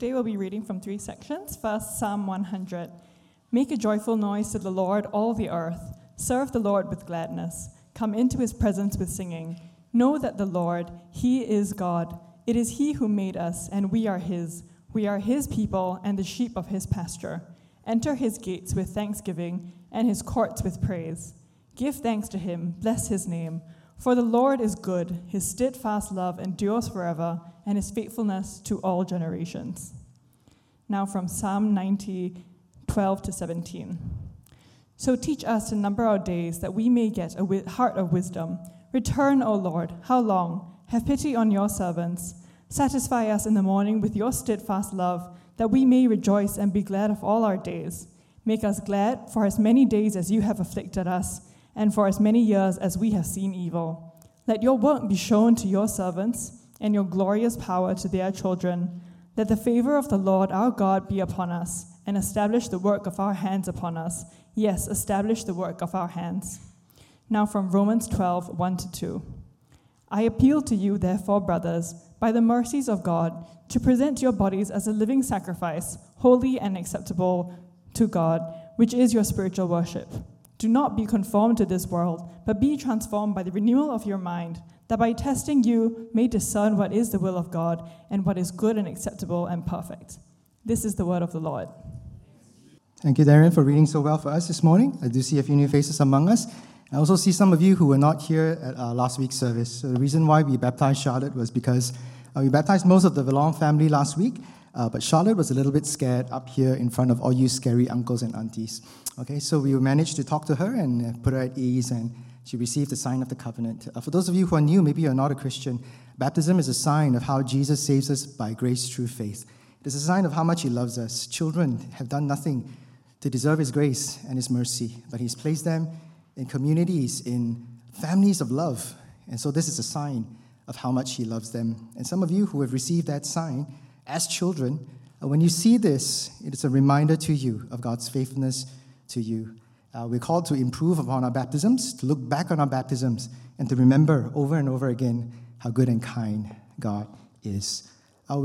Today we'll be reading from 3 sections. First, Psalm 100. Make a joyful noise to the Lord, all the earth. Serve the Lord with gladness. Come into his presence with singing. Know that the Lord, he is God. It is he who made us, and we are his. We are his people and the sheep of his pasture. Enter his gates with thanksgiving and his courts with praise. Give thanks to him, bless his name. For the Lord is good, his steadfast love endures forever, and his faithfulness to all generations. Now from Psalm 90, 12 to 17. So teach us to number our days, that we may get a heart of wisdom. Return, O Lord, how long? Have pity on your servants. Satisfy us in the morning with your steadfast love, that we may rejoice and be glad of all our days. Make us glad for as many days as you have afflicted us, and for as many years as we have seen evil. Let your work be shown to your servants, and your glorious power to their children. Let the favor of the Lord our God be upon us, and establish the work of our hands upon us. Yes, establish the work of our hands. Now from Romans 12, 1 to 2. I appeal to you, therefore, brothers, by the mercies of God, to present your bodies as a living sacrifice, holy and acceptable to God, which is your spiritual worship. Do not be conformed to this world, but be transformed by the renewal of your mind, that by testing you may discern what is the will of God, and what is good and acceptable and perfect. This is the word of the Lord. Thank you, Darren, for reading so well for us this morning. I do see a few new faces among us. I also see some of you who were not here at our last week's service. So the reason why we baptized Charlotte was because we baptized most of the Vallon family last week, but Charlotte was a little bit scared up here in front of all you scary uncles and aunties. Okay, so we managed to talk to her and put her at ease, and she received the sign of the covenant. For those of you who are new, maybe you're not a Christian, baptism is a sign of how Jesus saves us by grace through faith. It is a sign of how much he loves us. Children have done nothing to deserve his grace and his mercy, but he's placed them in communities, in families of love. And so this is a sign of how much he loves them. And some of you who have received that sign as children, when you see this, it is a reminder to you of God's faithfulness to you. We're called to improve upon our baptisms, to look back on our baptisms, and to remember over and over again how good and kind God is. This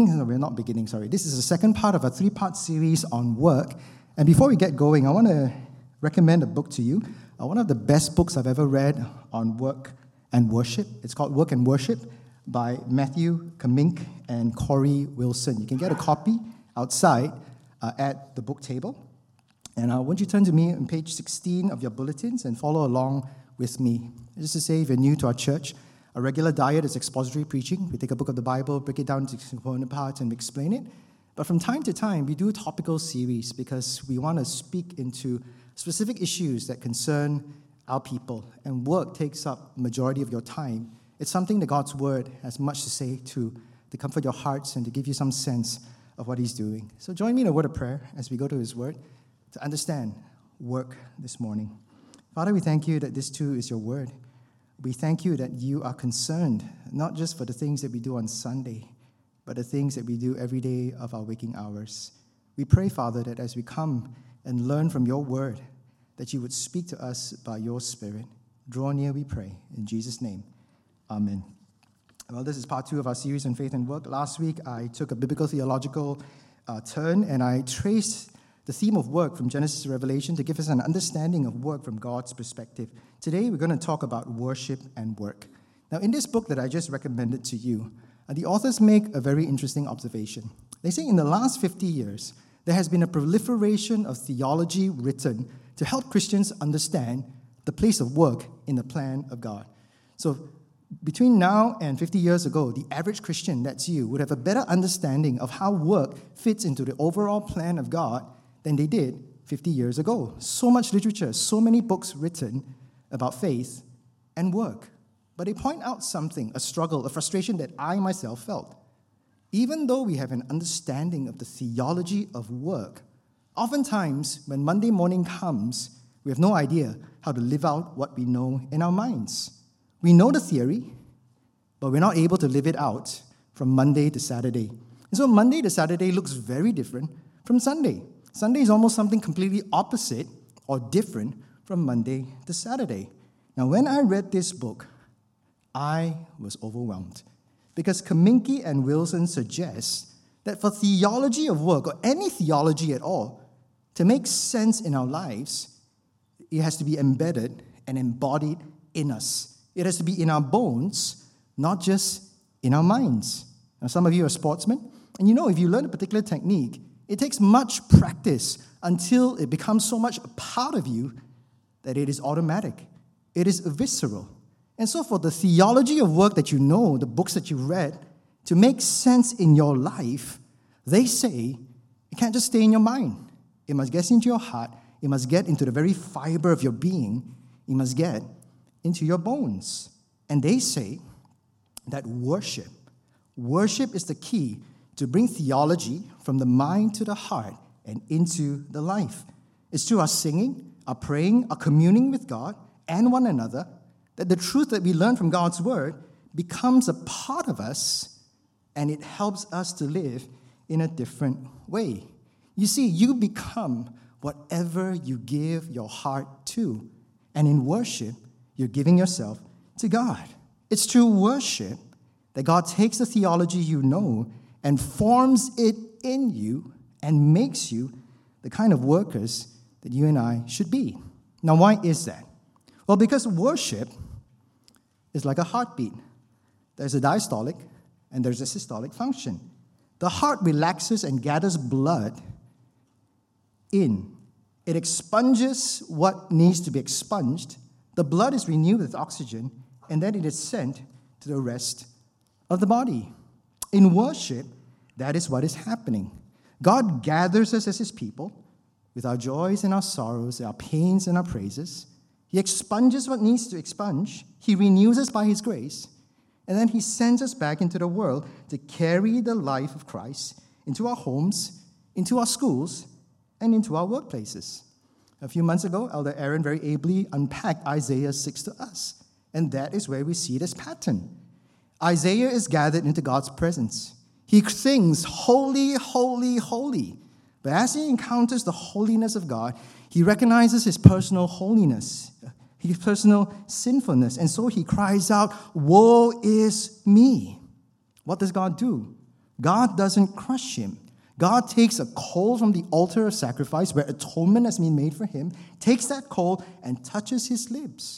is the second part of a 3-part series on work. And before we get going, I want to recommend a book to you. One of the best books I've ever read on work and worship. It's called Work and Worship by Matthew Kamink and Corey Wilson. You can get a copy outside at the book table. And won't you turn to me on page 16 of your bulletins and follow along with me. Just to say, if you're new to our church, a regular diet is expository preaching. We take a book of the Bible, break it down into component parts, and explain it. But from time to time, we do topical series because we want to speak into specific issues that concern our people. And work takes up the majority of your time. It's something that God's word has much to say to comfort your hearts and to give you some sense of what he's doing. So join me in a word of prayer as we go to his word to understand work this morning. Father, we thank you that this too is your word. We thank you that you are concerned not just for the things that we do on Sunday, but the things that we do every day of our waking hours. We pray, Father, that as we come and learn from your word, that you would speak to us by your Spirit. Draw near, we pray. In Jesus' name, amen. Well, this is part 2 of our series on faith and work. Last week, I took a biblical theological turn, and I traced the theme of work from Genesis to Revelation to give us an understanding of work from God's perspective. Today, we're going to talk about worship and work. Now, in this book that I just recommended to you, the authors make a very interesting observation. They say in the last 50 years, there has been a proliferation of theology written to help Christians understand the place of work in the plan of God. So between now and 50 years ago, the average Christian, that's you, would have a better understanding of how work fits into the overall plan of God than they did 50 years ago. So much literature, so many books written about faith and work. But they point out something, a struggle, a frustration that I myself felt. Even though we have an understanding of the theology of work, oftentimes when Monday morning comes, we have no idea how to live out what we know in our minds. We know the theory, but we're not able to live it out from Monday to Saturday. And so Monday to Saturday looks very different from Sunday. Sunday is almost something completely opposite or different from Monday to Saturday. Now, when I read this book, I was overwhelmed because Kaminski and Wilson suggest that for theology of work, or any theology at all, to make sense in our lives, it has to be embedded and embodied in us. It has to be in our bones, not just in our minds. Now, some of you are sportsmen, and you know if you learn a particular technique, it takes much practice until it becomes so much a part of you that it is automatic. It is visceral. And so for the theology of work that you know, the books that you read, to make sense in your life, they say it can't just stay in your mind. It must get into your heart. It must get into the very fiber of your being. It must get into your bones. And they say that worship is the key to bring theology from the mind to the heart and into the life. It's through our singing, our praying, our communing with God and one another that the truth that we learn from God's word becomes a part of us, and it helps us to live in a different way. You see, you become whatever you give your heart to. And in worship, you're giving yourself to God. It's through worship that God takes the theology you know and forms it in you and makes you the kind of workers that you and I should be. Now, why is that? Well, because worship is like a heartbeat. There's a diastolic and there's a systolic function. The heart relaxes and gathers blood in. It expunges what needs to be expunged. The blood is renewed with oxygen, and then it is sent to the rest of the body. In worship, that is what is happening. God gathers us as his people with our joys and our sorrows, our pains and our praises. He expunges what needs to expunge. He renews us by his grace. And then he sends us back into the world to carry the life of Christ into our homes, into our schools, and into our workplaces. A few months ago, Elder Aaron very ably unpacked Isaiah 6 to us. And that is where we see this pattern. Isaiah is gathered into God's presence. He sings, "Holy, holy, holy." But as he encounters the holiness of God, he recognizes his personal holiness, his personal sinfulness. And so he cries out, "Woe is me." What does God do? God doesn't crush him. God takes a coal from the altar of sacrifice where atonement has been made for him, takes that coal and touches his lips.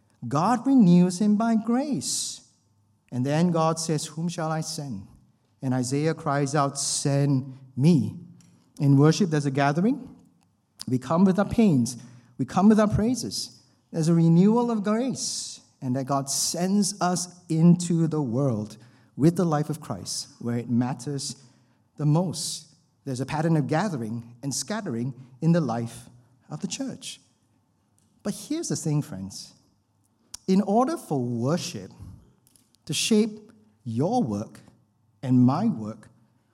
God renews him by grace. And then God says, "Whom shall I send?" And Isaiah cries out, "Send me." In worship, there's a gathering. We come with our pains. We come with our praises. There's a renewal of grace, and that God sends us into the world with the life of Christ, where it matters the most. There's a pattern of gathering and scattering in the life of the church. But here's the thing, friends. In order for worship to shape your work and my work,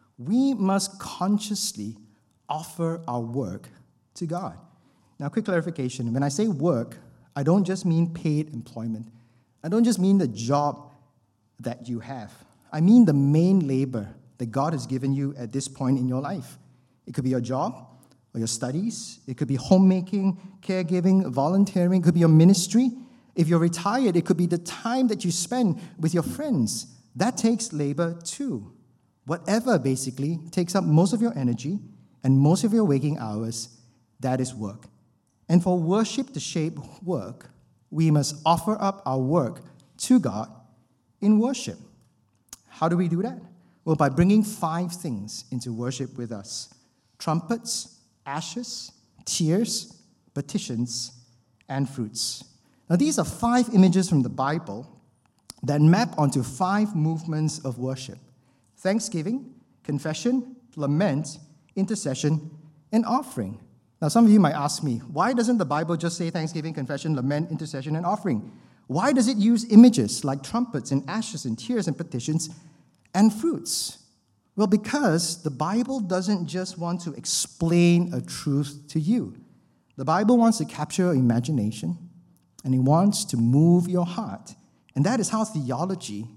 we must consciously offer our work to God. Now, quick clarification. When I say work, I don't just mean paid employment. I don't just mean the job that you have. I mean the main labor that God has given you at this point in your life. It could be your job or your studies. It could be homemaking, caregiving, volunteering. It could be your ministry. If you're retired, it could be the time that you spend with your friends. That takes labor too. Whatever basically takes up most of your energy and most of your waking hours, that is work. And for worship to shape work, we must offer up our work to God in worship. How do we do that? Well, by bringing 5 things into worship with us: trumpets, ashes, tears, petitions, and fruits. Now, these are 5 images from the Bible that map onto 5 movements of worship: thanksgiving, confession, lament, intercession, and offering. Now, some of you might ask me, why doesn't the Bible just say thanksgiving, confession, lament, intercession, and offering? Why does it use images like trumpets and ashes and tears and petitions and fruits? Well, because the Bible doesn't just want to explain a truth to you. The Bible wants to capture your imagination, and it wants to move your heart. And that is how theology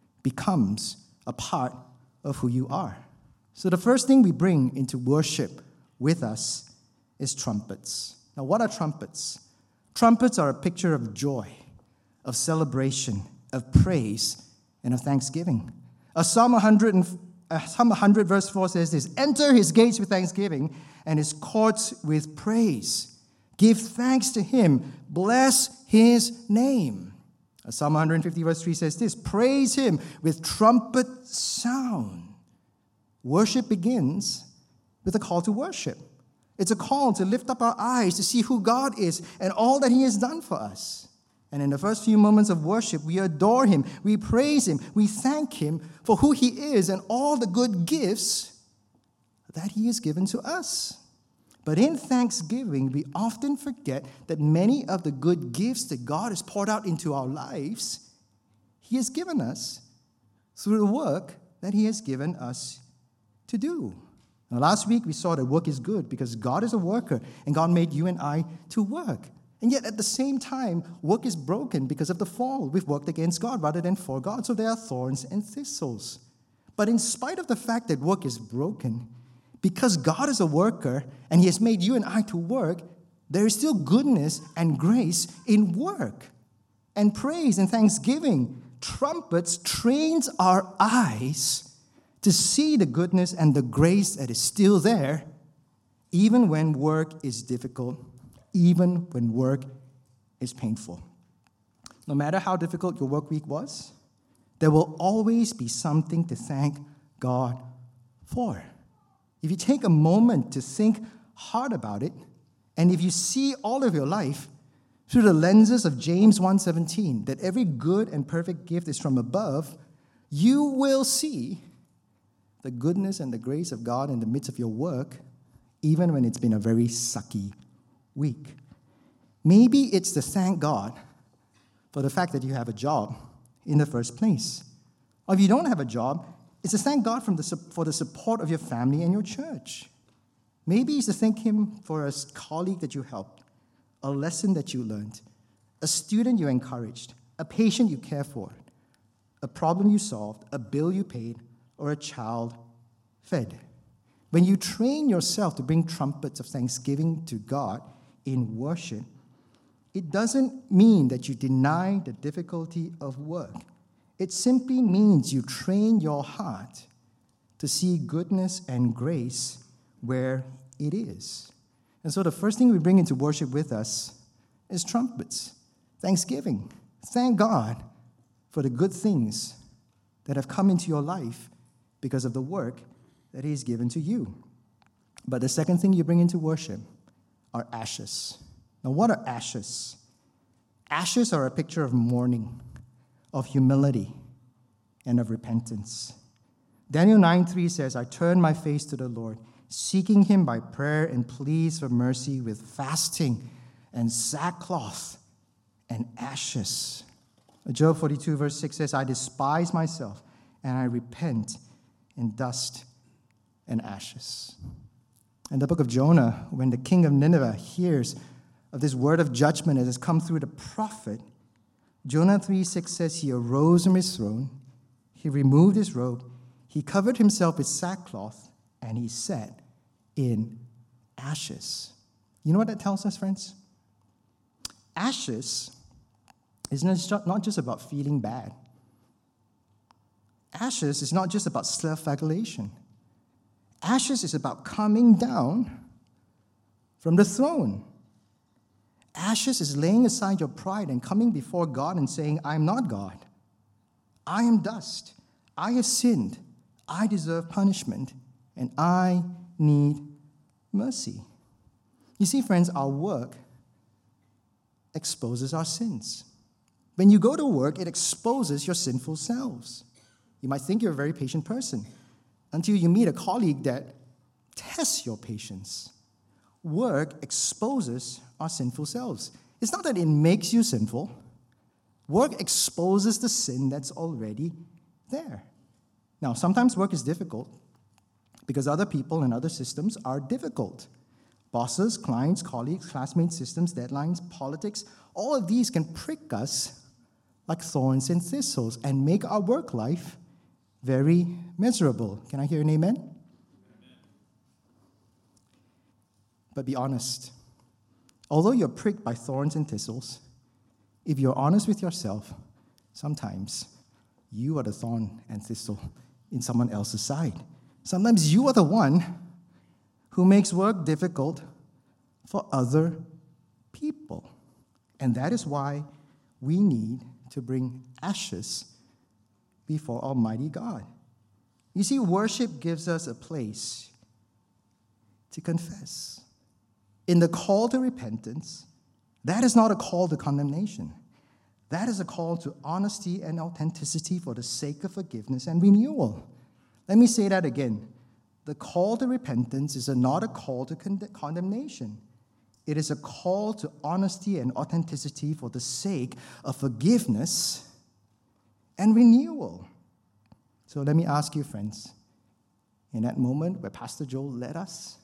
becomes a part of who you are. So the first thing we bring into worship with us is trumpets. Now, what are trumpets? Trumpets are a picture of joy, of celebration, of praise, and of thanksgiving. Psalm 100 Psalm 100 verse 4 says this, enter his gates with thanksgiving and his courts with praise. Give thanks to him. Bless his name. Psalm 150 verse 3 says this, praise him with trumpet sound. Worship begins with a call to worship. It's a call to lift up our eyes to see who God is and all that he has done for us. And in the first few moments of worship, we adore him, we praise him, we thank him for who he is and all the good gifts that he has given to us. But in thanksgiving, we often forget that many of the good gifts that God has poured out into our lives, he has given us through the work that he has given us to do. Now, last week, we saw that work is good because God is a worker and God made you and I to work. And yet, at the same time, work is broken because of the fall. We've worked against God rather than for God, so there are thorns and thistles. But in spite of the fact that work is broken, because God is a worker and he has made you and I to work, there is still goodness and grace in work. And praise and thanksgiving, trumpets, trains our eyes to see the goodness and the grace that is still there, even when work is difficult, even when work is painful. No matter how difficult your work week was, there will always be something to thank God for. If you take a moment to think hard about it, and if you see all of your life through the lenses of James 1:17, that every good and perfect gift is from above, you will see the goodness and the grace of God in the midst of your work, even when it's been a very sucky week. Maybe it's to thank God for the fact that you have a job in the first place. Or if you don't have a job, it's to thank God for the support of your family and your church. Maybe it's to thank him for a colleague that you helped, a lesson that you learned, a student you encouraged, a patient you cared for, a problem you solved, a bill you paid, or a child fed. When you train yourself to bring trumpets of thanksgiving to God in worship, it doesn't mean that you deny the difficulty of work. It simply means you train your heart to see goodness and grace where it is. And so the first thing we bring into worship with us is trumpets, thanksgiving. Thank God for the good things that have come into your life because of the work that he's given to you. But the second thing you bring into worship are ashes. Now, what are ashes? Ashes are a picture of mourning, of humility, and of repentance. Daniel 9:3 says, I turn my face to the Lord, seeking him by prayer and pleas for mercy with fasting and sackcloth and ashes. Job 42 verse 6 says, I despise myself and I repent in dust and ashes. In the book of Jonah, when the king of Nineveh hears of this word of judgment that has come through the prophet, Jonah 3:6 says he arose from his throne, he removed his robe, he covered himself with sackcloth, and he sat in ashes. You know what that tells us, friends? Ashes is not just about feeling bad. Ashes is not just about self-flagellation. Ashes is about coming down from the throne. Ashes is laying aside your pride and coming before God and saying, I am not God. I am dust. I have sinned. I deserve punishment. And I need mercy. You see, friends, our work exposes our sins. When you go to work, it exposes your sinful selves. You might think you're a very patient person until you meet a colleague that tests your patience. Work exposes our sinful selves. It's not that it makes you sinful. Work exposes the sin that's already there. Now, sometimes work is difficult because other people and other systems are difficult. Bosses, clients, colleagues, classmates, systems, deadlines, politics, all of these can prick us like thorns and thistles and make our work life very miserable. Can I hear an amen? Amen. But be honest. Although you're pricked by thorns and thistles, if you're honest with yourself, sometimes you are the thorn and thistle in someone else's side. Sometimes you are the one who makes work difficult for other people. And that is why we need to bring ashes before Almighty God. You see, worship gives us a place to confess. In the call to repentance, that is not a call to condemnation. That is a call to honesty and authenticity for the sake of forgiveness and renewal. Let me say that again. The call to repentance is not a call to condemnation. It is a call to honesty and authenticity for the sake of forgiveness and renewal. So let me ask you, friends, in that moment where Pastor Joel led us,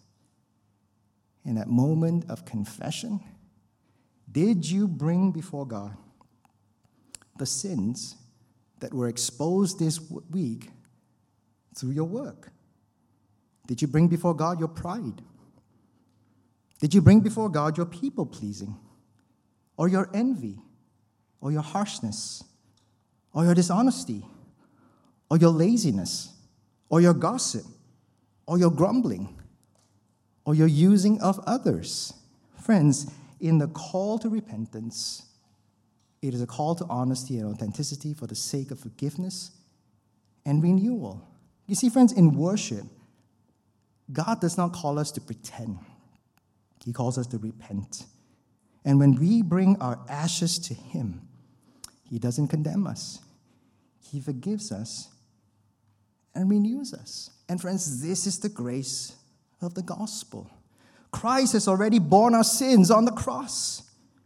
in that moment of confession, did you bring before God the sins that were exposed this week through your work? Did you bring before God your pride? Did you bring before God your people-pleasing, or your envy, or your harshness, or your dishonesty, or your laziness, or your gossip, or your grumbling, or your using of others? Friends, in the call to repentance, it is a call to honesty and authenticity for the sake of forgiveness and renewal. You see, friends, in worship, God does not call us to pretend. He calls us to repent. And when we bring our ashes to Him, He doesn't condemn us. He forgives us and renews us. And friends, this is the grace of the gospel. Christ has already borne our sins on the cross.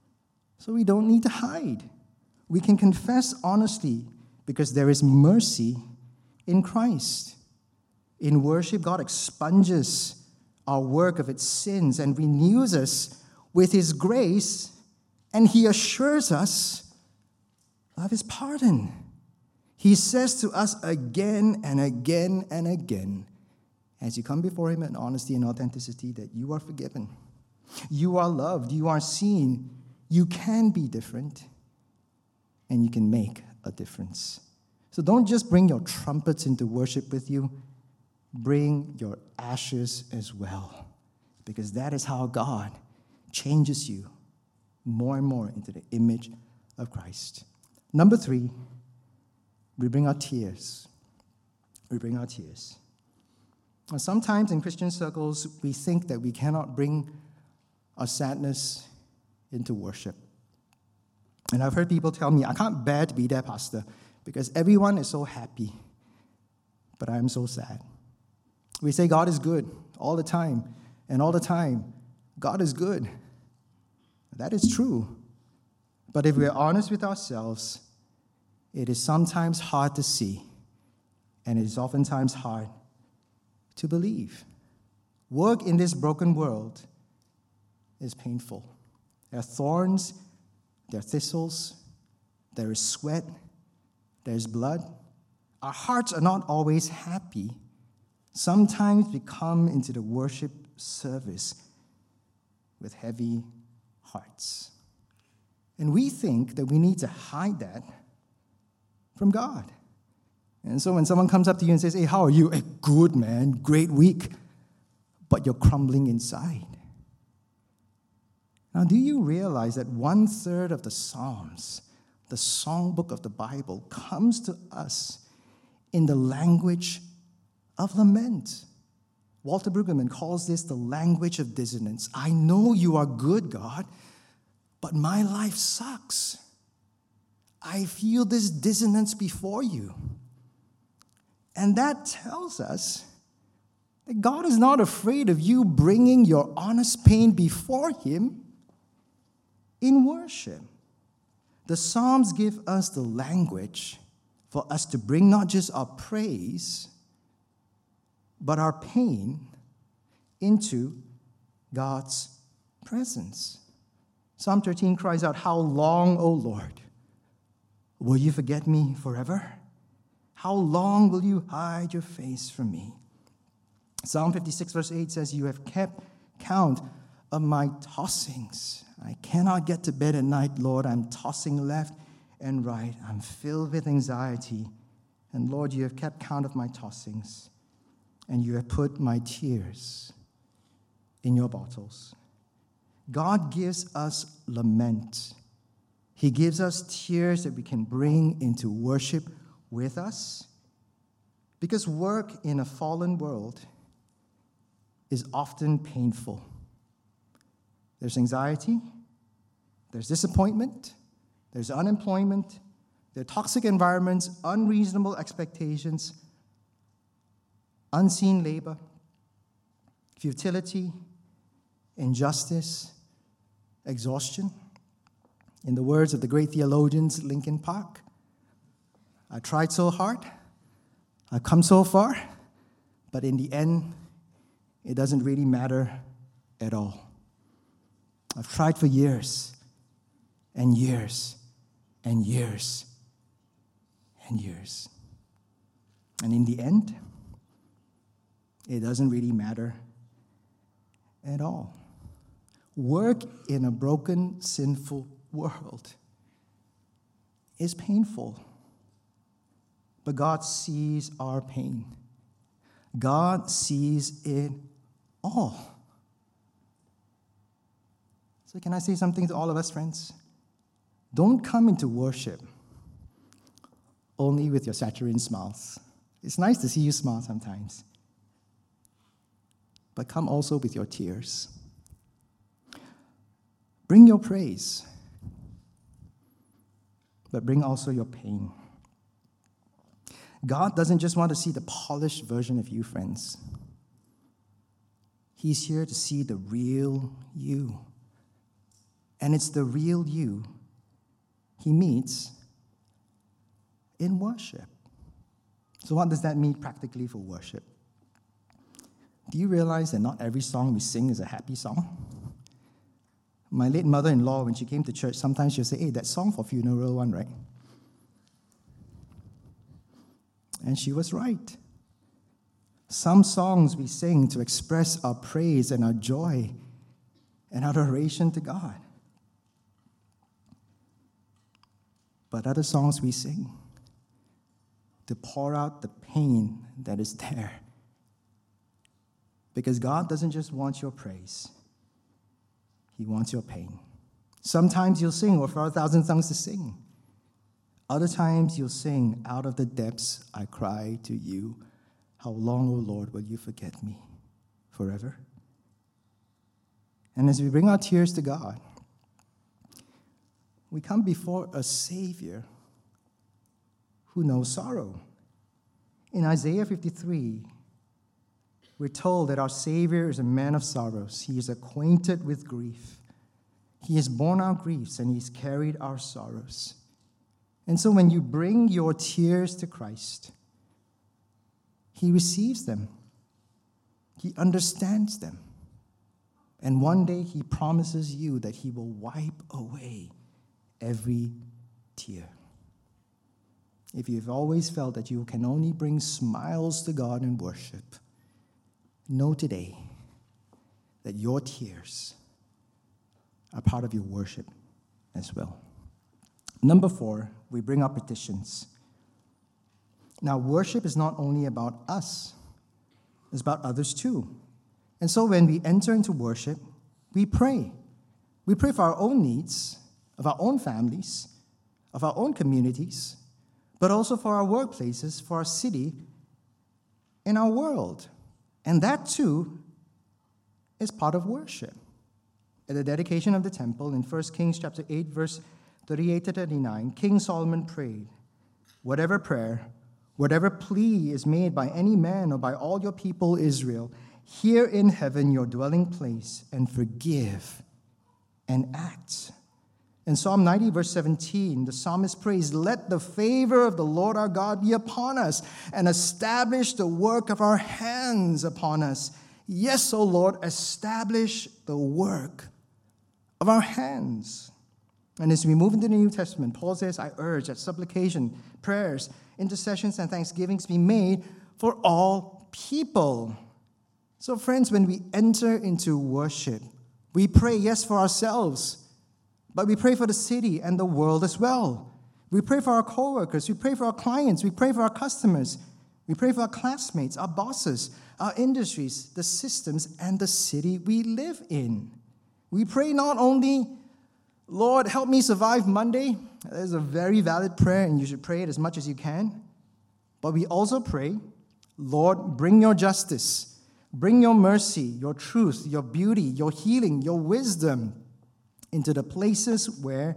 So we don't need to hide. We can confess honestly because there is mercy in Christ. In worship, God expunges our work of its sins and renews us with His grace, and He assures us of His pardon. He says to us again and again and again, as you come before Him in honesty and authenticity, that you are forgiven, you are loved, you are seen, you can be different, and you can make a difference. So don't just bring your trumpets into worship with you, bring your ashes as well, because that is how God changes you more and more into the image of Christ. Number 3, we bring our tears. We bring our tears. Now, sometimes in Christian circles, we think that we cannot bring our sadness into worship. And I've heard people tell me, I can't bear to be there, Pastor, because everyone is so happy, but I am so sad. We say God is good all the time, and all the time, God is good. That is true. But if we're honest with ourselves, it is sometimes hard to see, and it is oftentimes hard to believe. Work in this broken world is painful. There are thorns, there are thistles, there is sweat, there is blood. Our hearts are not always happy. Sometimes we come into the worship service with heavy hearts. And we think that we need to hide that from God. And so when someone comes up to you and says, hey, how are you? Hey, good, man, great week. But you're crumbling inside. Now, do you realize that 1/3 of the Psalms, the songbook of the Bible, comes to us in the language of lament? Walter Brueggemann calls this the language of dissonance. I know you are good, God, but my life sucks. I feel this dissonance before you. And that tells us that God is not afraid of you bringing your honest pain before Him in worship. The Psalms give us the language for us to bring not just our praise, but our pain into God's presence. Psalm 13 cries out, how long, O Lord, will you forget me forever? How long will you hide your face from me? Psalm 56 verse 8 says, you have kept count of my tossings. I cannot get to bed at night, Lord. I'm tossing left and right. I'm filled with anxiety And Lord, you have kept count of my tossings, and you have put my tears in your bottles. God gives us lament. He gives us tears that we can bring into worship with us. Because work in a fallen world is often painful. There's anxiety, there's disappointment, there's unemployment, there are toxic environments, unreasonable expectations, unseen labor, futility, injustice, exhaustion. In the words of the great theologians Linkin Park, I tried so hard, I've come so far, but in the end, it doesn't really matter at all. I've tried for years and years and years and years. And in the end, it doesn't really matter at all. Work in a broken, sinful world is painful. But God sees our pain. God sees it all. So can I say something to all of us, friends? Don't come into worship only with your saccharine smiles. It's nice to see you smile sometimes. But come also with your tears. Bring your praise, but bring also your pain. God doesn't just want to see the polished version of you, friends. He's here to see the real you. And it's the real you he meets in worship. So what does that mean practically for worship? Do you realize that not every song we sing is a happy song? My late mother-in-law, when she came to church, sometimes she'll say, hey, that song for funeral one, right? And she was right. Some songs we sing to express our praise and our joy and adoration to God. But other songs we sing to pour out the pain that is there. Because God doesn't just want your praise. He wants your pain. Sometimes you'll sing, or for 1,000 songs to sing. Other times you'll sing, out of the depths I cry to you. How long, O Lord, will you forget me? Forever? And as we bring our tears to God, we come before a Savior who knows sorrow. In Isaiah 53, we're told that our Savior is a man of sorrows. He is acquainted with grief. He has borne our griefs and he's carried our sorrows. And so when you bring your tears to Christ, he receives them. He understands them. And one day he promises you that he will wipe away every tear. If you've always felt that you can only bring smiles to God in worship, know today that your tears are part of your worship as well. Number 4, we bring our petitions. Now, worship is not only about us, it's about others too. And so when we enter into worship, we pray. We pray for our own needs, of our own families, of our own communities, but also for our workplaces, for our city, and our world. And that too is part of worship. At the dedication of the temple in 1 Kings chapter 8, verse 38 to 39, King Solomon prayed, whatever prayer, whatever plea is made by any man or by all your people Israel, hear in heaven your dwelling place and forgive and act. In Psalm 90, verse 17, the psalmist prays, let the favor of the Lord our God be upon us and establish the work of our hands upon us. Yes, O Lord, establish the work of our hands. And as we move into the New Testament, Paul says, I urge that supplication, prayers, intercessions, and thanksgivings be made for all people. So friends, when we enter into worship, we pray, yes, for ourselves, but we pray for the city and the world as well. We pray for our coworkers. We pray for our clients. We pray for our customers. We pray for our classmates, our bosses, our industries, the systems, and the city we live in. We pray not only, Lord, help me survive Monday. That is a very valid prayer, and you should pray it as much as you can. But we also pray, Lord, bring your justice, bring your mercy, your truth, your beauty, your healing, your wisdom into the places where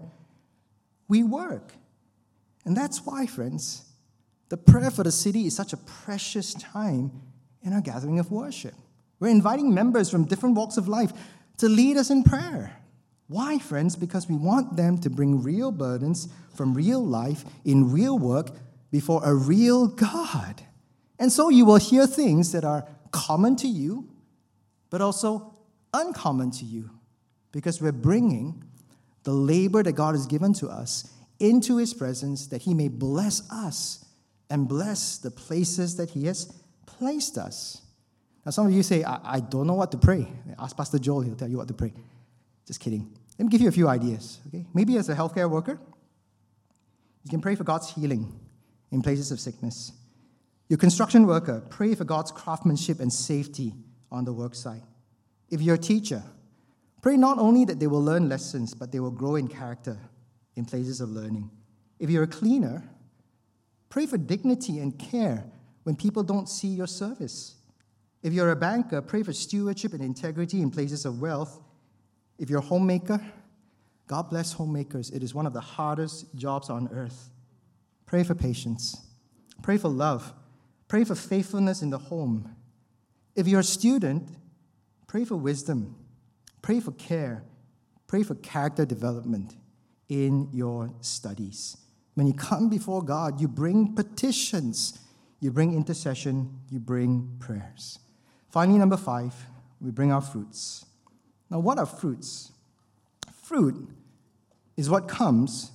we work. And that's why, friends, the prayer for the city is such a precious time in our gathering of worship. We're inviting members from different walks of life to lead us in prayer. Why, friends? Because we want them to bring real burdens from real life in real work before a real God. And so you will hear things that are common to you, but also uncommon to you, because we're bringing the labor that God has given to us into His presence that He may bless us and bless the places that He has placed us. Now, some of you say, I don't know what to pray. Ask Pastor Joel, he'll tell you what to pray. Just kidding. Let me give you a few ideas. Okay? Maybe as a healthcare worker, you can pray for God's healing in places of sickness. Your construction worker, pray for God's craftsmanship and safety on the work site. If you're a teacher, pray not only that they will learn lessons, but they will grow in character in places of learning. If you're a cleaner, pray for dignity and care when people don't see your service. If you're a banker, pray for stewardship and integrity in places of wealth. If you're a homemaker, God bless homemakers. It is one of the hardest jobs on earth. Pray for patience. Pray for love. Pray for faithfulness in the home. If you're a student, pray for wisdom. Pray for care. Pray for character development in your studies. When you come before God, you bring petitions. You bring intercession. You bring prayers. Finally, number 5, we bring our fruits. Now, what are fruits? Fruit is what comes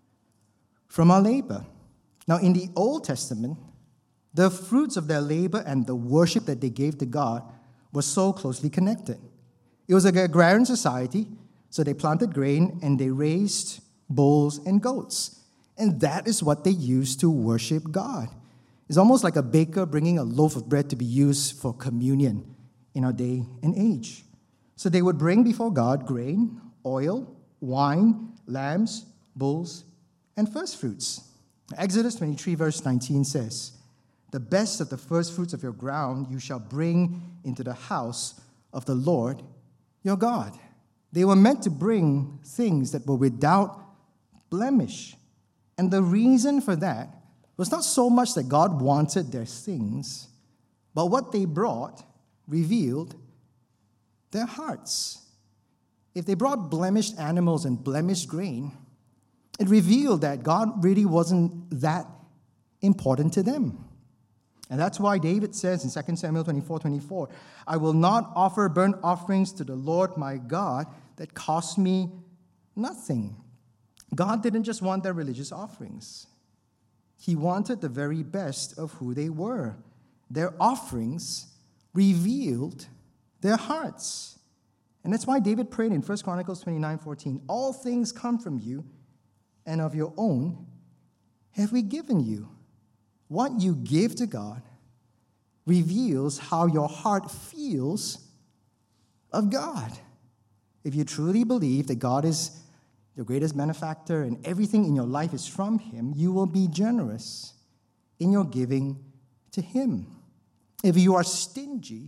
from our labor. Now, in the Old Testament, the fruits of their labor and the worship that they gave to God were so closely connected. It was an agrarian society, so they planted grain and they raised bulls and goats. And that is what they used to worship God. It's almost like a baker bringing a loaf of bread to be used for communion in our day and age. So they would bring before God grain, oil, wine, lambs, bulls, and first fruits. Exodus 23 verse 19 says, "The best of the first fruits of your ground you shall bring into the house of the Lord your God." They were meant to bring things that were without blemish. And the reason for that was not so much that God wanted their things, but what they brought revealed their hearts. If they brought blemished animals and blemished grain, it revealed that God really wasn't that important to them. And that's why David says in 2 Samuel 24:24, "I will not offer burnt offerings to the Lord my God that cost me nothing." God didn't just want their religious offerings. He wanted the very best of who they were. Their offerings revealed their hearts. And that's why David prayed in 1 Chronicles 29:14, "All things come from you, and of your own have we given you." What you give to God reveals how your heart feels of God. If you truly believe that God is your greatest benefactor and everything in your life is from Him, you will be generous in your giving to Him. If you are stingy,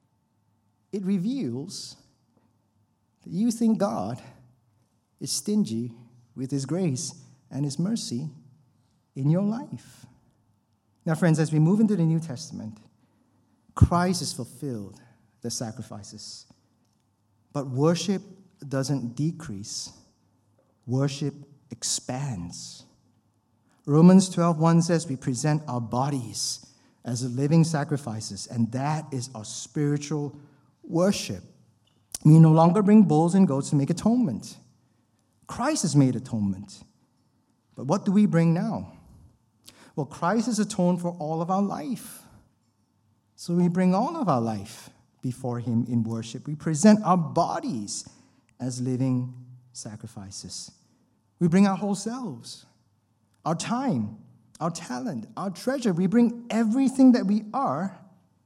it reveals that you think God is stingy with His grace and His mercy in your life. Now, friends, as we move into the New Testament, Christ has fulfilled the sacrifices. But worship doesn't decrease. Worship expands. Romans 12:1 says we present our bodies as living sacrifices, and that is our spiritual worship. We no longer bring bulls and goats to make atonement. Christ has made atonement. But what do we bring now? Well, Christ has atoned for all of our life. So we bring all of our life before Him in worship. We present our bodies as living sacrifices. We bring our whole selves. our time, our talent, our treasure. We bring everything that we are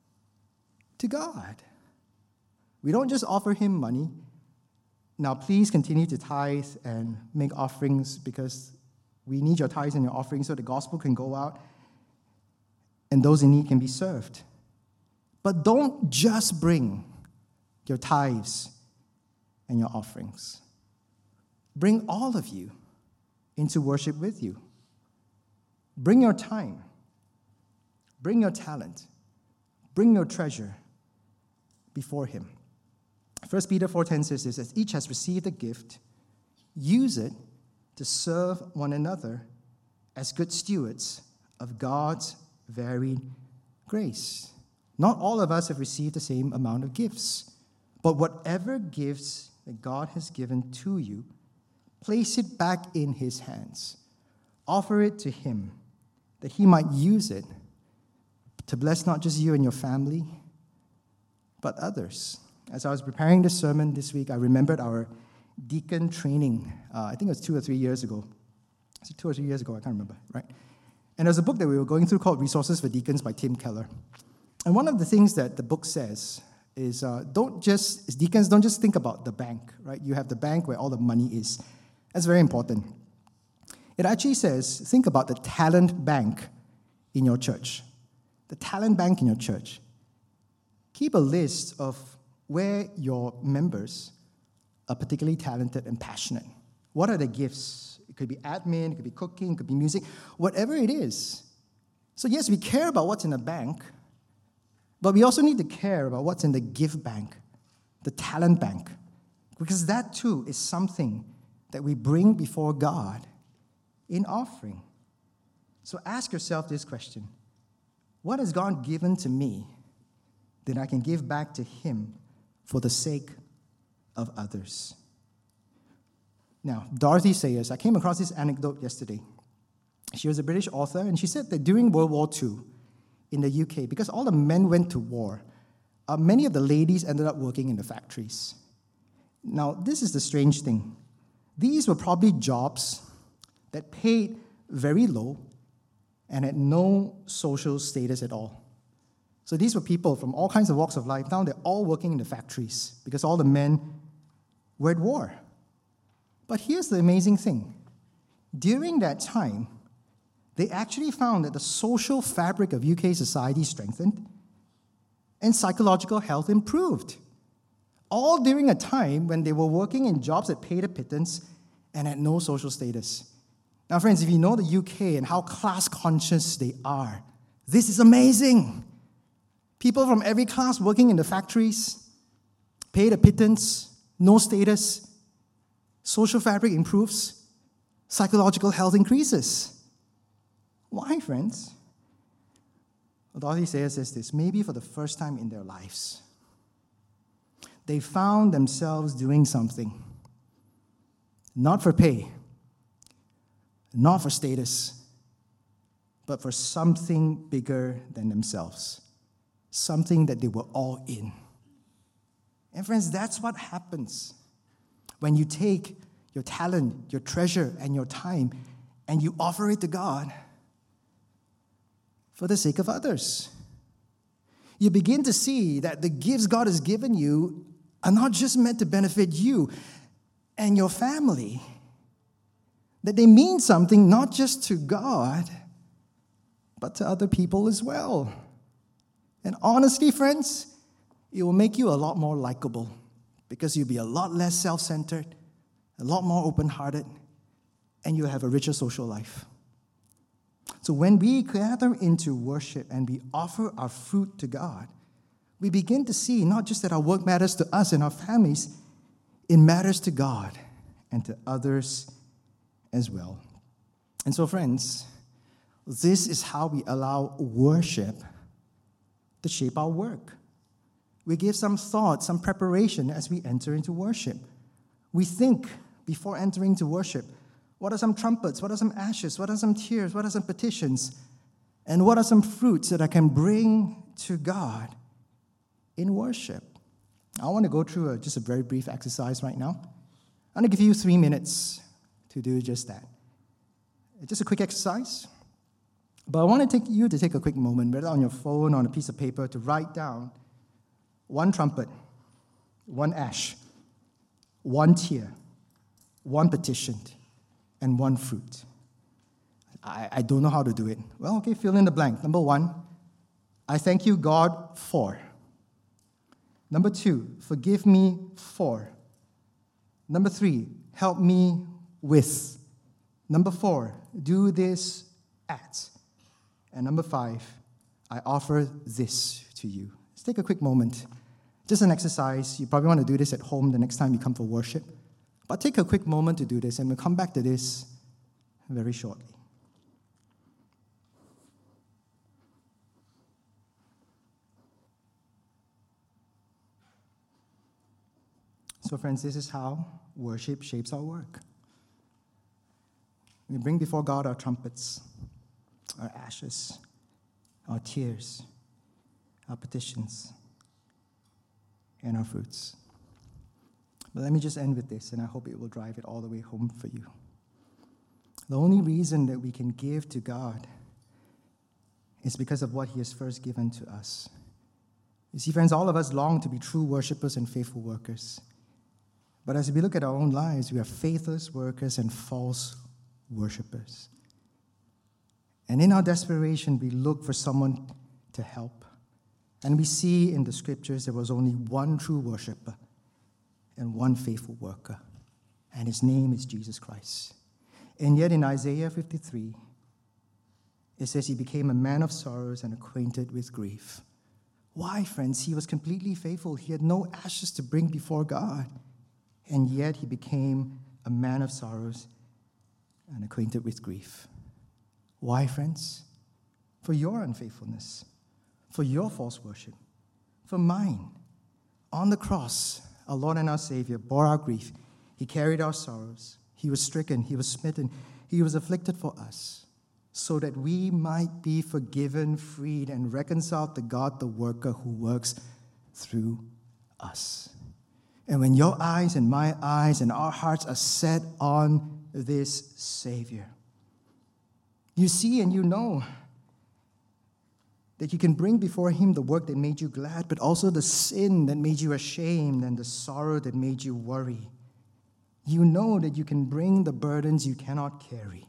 to God. We don't just offer him money. Now, please continue to tithe and make offerings because we need your tithes and your offerings so the gospel can go out and those in need can be served. But don't just bring your tithes and your offerings. Bring all of you into worship with you. Bring your time. Bring your talent. Bring your treasure before him. 1 Peter 4:10 says this, as each has received a gift, use it to serve one another as good stewards of God's varied grace. Not all of us have received the same amount of gifts, but whatever gifts that God has given to you, place it back in his hands. Offer it to him, that he might use it to bless not just you and your family, but others. As I was preparing this sermon this week, I remembered our deacon training. I think it was 2 or 3 years ago. Was it 2 or 3 years ago? I can't remember, right? And there's a book that we were going through called Resources for Deacons by Tim Keller. And one of the things that the book says is as deacons, don't just think about the bank, right? You have the bank where all the money is. That's very important. It actually says, think about the talent bank in your church. The talent bank in your church. Keep a list of where your members are particularly talented and passionate. What are the gifts? It could be admin, it could be cooking, it could be music, whatever it is. So yes, we care about what's in the bank, but we also need to care about what's in the gift bank, the talent bank, because that too is something that we bring before God in offering. So ask yourself this question: what has God given to me that I can give back to him for the sake of others? Now, Dorothy Sayers, I came across this anecdote yesterday. She was a British author, and she said that during World War II in the UK, because all the men went to war, many of the ladies ended up working in the factories. Now, this is the strange thing. These were probably jobs that paid very low and had no social status at all. So these were people from all kinds of walks of life. Now they're all working in the factories because all the men were at war. But here's the amazing thing. During that time, they actually found that the social fabric of UK society strengthened and psychological health improved. All during a time when they were working in jobs that paid a pittance and had no social status. Now, friends, if you know the UK and how class-conscious they are, this is amazing. People from every class working in the factories, paid a pittance, no status, social fabric improves, psychological health increases. Why, friends? Dorothy Sayers says this, maybe for the first time in their lives, they found themselves doing something, not for pay, not for status, but for something bigger than themselves, something that they were all in. And friends, that's what happens when you take your talent, your treasure, and your time, and you offer it to God for the sake of others. You begin to see that the gifts God has given you are not just meant to benefit you and your family, that they mean something not just to God, but to other people as well. And honestly, friends, it will make you a lot more likable because you'll be a lot less self-centered, a lot more open-hearted, and you'll have a richer social life. So when we gather into worship and we offer our fruit to God, we begin to see not just that our work matters to us and our families, it matters to God and to others as well. And so, friends, this is how we allow worship to shape our work. We give some thought, some preparation as we enter into worship. We think before entering into worship, what are some trumpets? What are some ashes? What are some tears? What are some petitions? And what are some fruits that I can bring to God in worship? I want to go through just a very brief exercise right now. I'm going to give you 3 minutes to do just that. Just a quick exercise. But I want to take a quick moment, whether on your phone or on a piece of paper, to write down one trumpet, one ash, one tear, one petition, and one fruit. I don't know how to do it. Well, okay, fill in the blank. Number 1, I thank you, God, for. Number 2, forgive me for. Number 3, help me with. Number 4, do this at. And number 5, I offer this to you. Let's take a quick moment. Just an exercise. You probably want to do this at home the next time you come for worship. But take a quick moment to do this, and we'll come back to this very shortly. So friends, this is how worship shapes our work. We bring before God our trumpets, our ashes, our tears, our petitions, and our fruits. But let me just end with this, and I hope it will drive it all the way home for you. The only reason that we can give to God is because of what He has first given to us. You see, friends, all of us long to be true worshipers and faithful workers. But as we look at our own lives, we are faithless workers and false worshipers. And in our desperation, we look for someone to help. And we see in the scriptures there was only one true worshiper and one faithful worker. And his name is Jesus Christ. And yet in Isaiah 53, it says he became a man of sorrows and acquainted with grief. Why, friends? He was completely faithful. He had no ashes to bring before God. And yet he became a man of sorrows and acquainted with grief. Why, friends? For your unfaithfulness, for your false worship, for mine. On the cross, our Lord and our Savior bore our grief. He carried our sorrows. He was stricken. He was smitten. He was afflicted for us, so that we might be forgiven, freed, and reconciled to God, the worker who works through us. And when your eyes and my eyes and our hearts are set on this Savior, you see and you know that you can bring before Him the work that made you glad, but also the sin that made you ashamed and the sorrow that made you worry. You know that you can bring the burdens you cannot carry,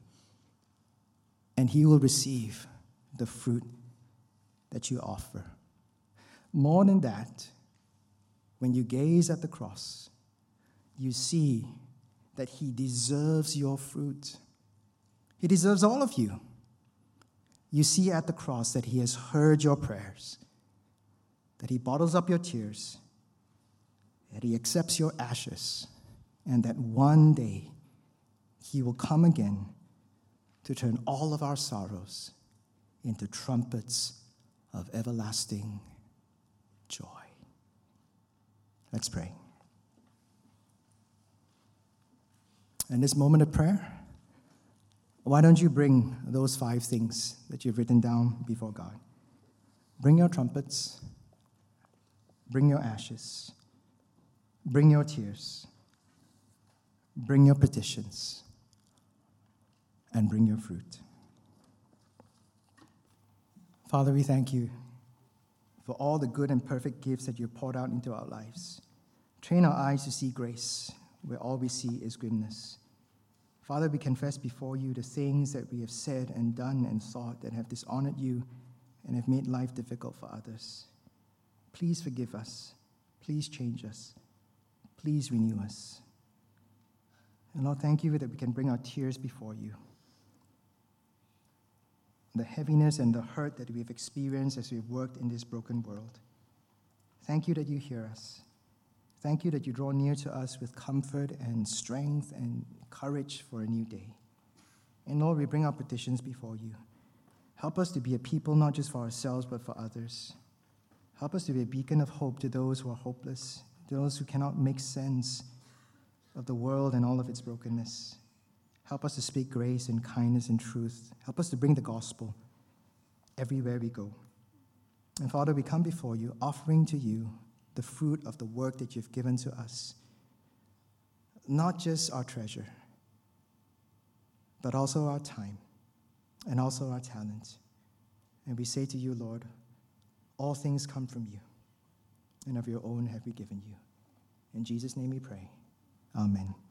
and He will receive the fruit that you offer. More than that, when you gaze at the cross, you see that He deserves your fruit. He deserves all of you. You see at the cross that He has heard your prayers, that He bottles up your tears, that He accepts your ashes, and that one day He will come again to turn all of our sorrows into trumpets of everlasting joy. Let's pray. In this moment of prayer, why don't you bring those 5 things that you've written down before God? Bring your trumpets, bring your ashes, bring your tears, bring your petitions, and bring your fruit. Father, we thank you for all the good and perfect gifts that you've poured out into our lives. Train our eyes to see grace where all we see is grimness. Father, we confess before you the things that we have said and done and thought that have dishonored you and have made life difficult for others. Please forgive us. Please change us. Please renew us. And Lord, thank you that we can bring our tears before you. The heaviness and the hurt that we have experienced as we've worked in this broken world. Thank you that you hear us. Thank you that you draw near to us with comfort and strength and courage for a new day. And Lord, we bring our petitions before you. Help us to be a people not just for ourselves but for others. Help us to be a beacon of hope to those who are hopeless, those who cannot make sense of the world and all of its brokenness. Help us to speak grace and kindness and truth. Help us to bring the gospel everywhere we go. And Father, we come before you, offering to you the fruit of the work that you've given to us. Not just our treasure, but also our time and also our talent. And we say to you, Lord, all things come from you, and of your own have we given you. In Jesus' name we pray. Amen.